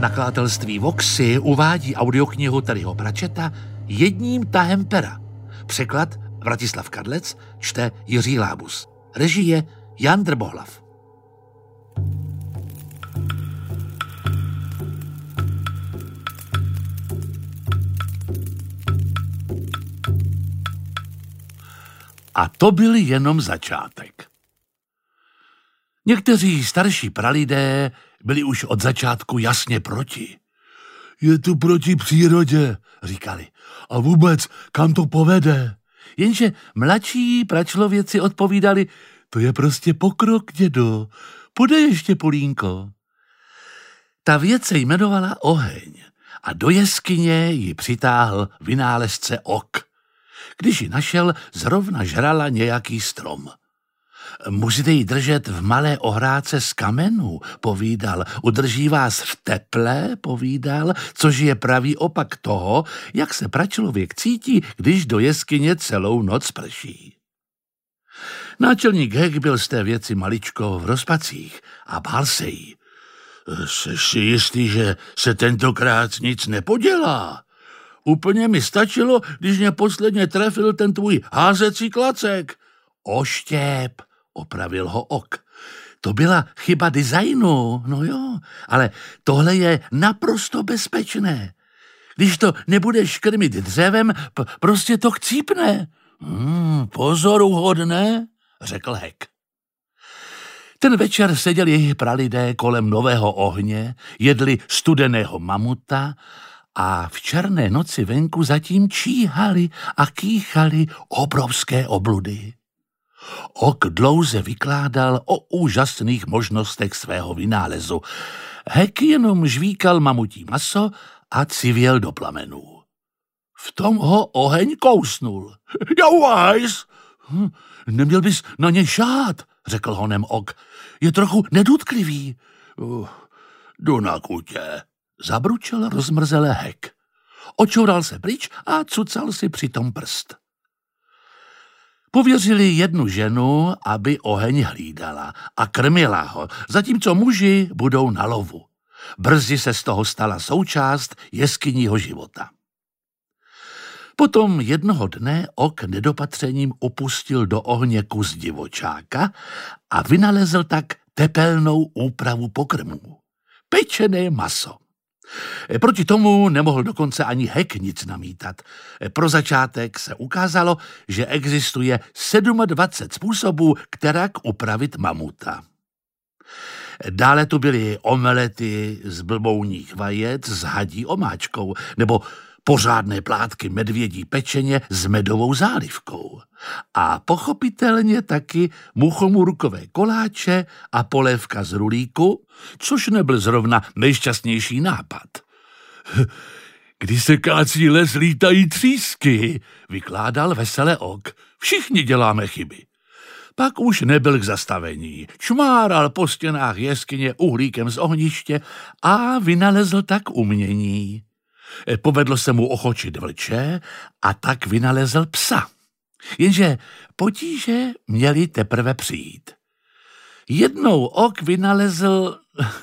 Nakladatelství Voxy uvádí audioknihu Terryho Pratchetta Jedním tahem pera. Překlad Vratislav Kadlec, čte Jiří Lábus. Režie Jan Drbohlav. A to byl jenom začátek. Někteří starší pralidé byli už od začátku jasně proti. Je tu proti přírodě, říkali. A vůbec, kam to povede? Jenže mladší pračlověci odpovídali, to je prostě pokrok, dědo. Půjde ještě, Polínko. Ta věc se jmenovala oheň a do jeskyně ji přitáhl vynálezce Ok. Když ji našel, zrovna žrala nějaký strom. Musíte ji držet v malé ohrádce z kamenů, povídal. Udrží vás v teple, povídal, což je pravý opak toho, jak se pračlověk cítí, když do jeskyně celou noc prší. Náčelník Hek byl z té věci maličko v rozpacích a bál se jí. Jseš si jistý, že se tentokrát nic nepodělá? Úplně mi stačilo, když mě posledně trefil ten tvůj házecí klacek. Oštěp, opravil ho Ok. To byla chyba designu, no jo, ale tohle je naprosto bezpečné. Když to nebudeš krmit dřevem, prostě to chcípne. Pozoruhodné, řekl Hek. Ten večer seděli pralidé kolem nového ohně, jedli studeného mamuta a v černé noci venku zatím číhali a kýchali obrovské obludy. Ok dlouze vykládal o úžasných možnostech svého vynálezu. Hek jenom žvíkal mamutí maso a civěl do plamenů. V tom ho oheň kousnul. Jauhajs! Neměl bys na něj šát, řekl honem Ok. Je trochu nedutklivý. Jdu na kutě, zabručel rozmrzelé Hek. Očoural se pryč a cucal si přitom prst. Pověřili jednu ženu, aby oheň hlídala a krmila ho, zatímco muži budou na lovu. Brzy se z toho stala součást jeskyního života. Potom jednoho dne Ok nedopatřením opustil do ohně kus divočáka a vynalezl tak tepelnou úpravu pokrmů. Pečené maso. Proti tomu nemohl dokonce ani Hek nic namítat. Pro začátek se ukázalo, že existuje 27 způsobů, kterak upravit mamuta. Dále tu byly omelety z blbouních vajec s hadí omáčkou, nebo pořádné plátky medvědí pečeně s medovou zálivkou. A pochopitelně taky muchomurkové koláče a polévka z rulíku, což nebyl zrovna nejšťastnější nápad. Když se kácí les, lítají třísky, vykládal veselé Ok. Všichni děláme chyby. Pak už nebyl k zastavení. Čmáral po stěnách jeskyně uhlíkem z ohniště a vynalezl tak umění. Povedlo se mu ochočit vlče a tak vynalezl psa. Jenže potíže měly teprve přijít. Jednou Ok vynalezl,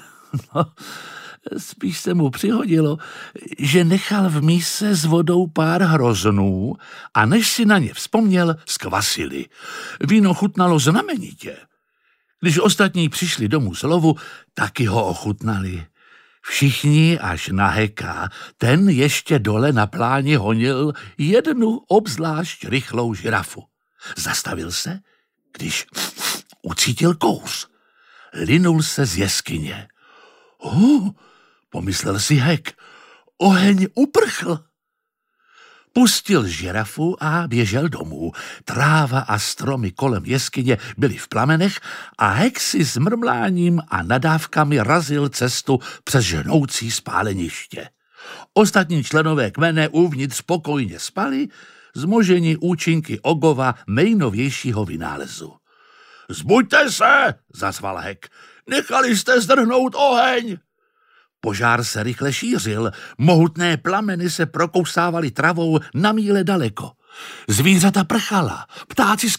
spíš se mu přihodilo, že nechal v míse s vodou pár hroznů a než si na ně vzpomněl, skvasili. Víno chutnalo znamenitě. Když ostatní přišli domů z lovu, taky ho ochutnali. Všichni až na Heka, ten ještě dole na pláni honil jednu obzvlášť rychlou žirafu. Zastavil se, když ucítil kouř. Linul se z jeskyně. Pomyslel si Hek, oheň uprchl. Pustil žirafu a běžel domů. Tráva a stromy kolem jeskyně byly v plamenech a Hek si s mrmláním a nadávkami razil cestu přes žnoucí spáleniště. Ostatní členové kmene uvnitř spokojně spali, zmoženi účinky Ogova nejnovějšího vynálezu. Zbuďte se, zazval Hek, nechali jste zdrhnout oheň. Požár se rychle šířil, mohutné plameny se prokousávaly travou na míle daleko. Zvířata prchala, ptáci